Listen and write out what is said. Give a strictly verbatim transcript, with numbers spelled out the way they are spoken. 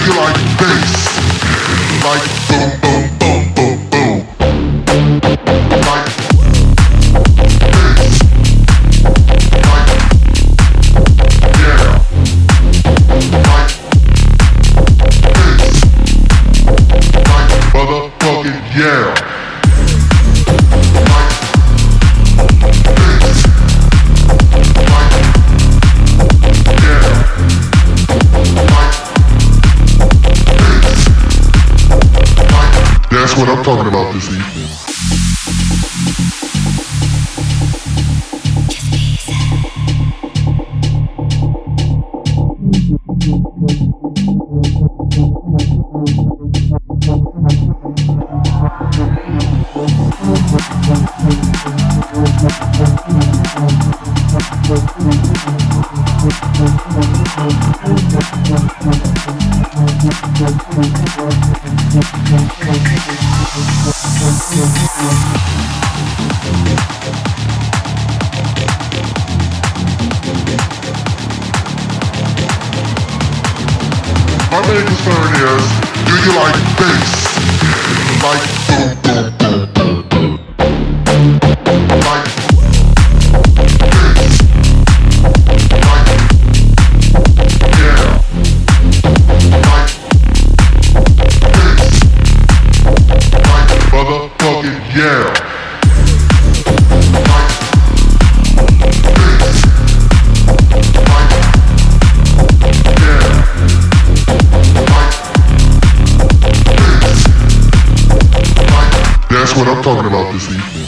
you like bass? Like boom, boom, boom, boom, boom. Like bass. Like yeah. Like bass. Like motherfucking yeah. That's what I'm talking about this evening. My main concern is, do you like bass? Like boom, boom, boom, boom, boom. Like bass. Like yeah. Like bass. Like motherfucking yeah. Like bass. Like yeah. That's what I'm talking about this evening.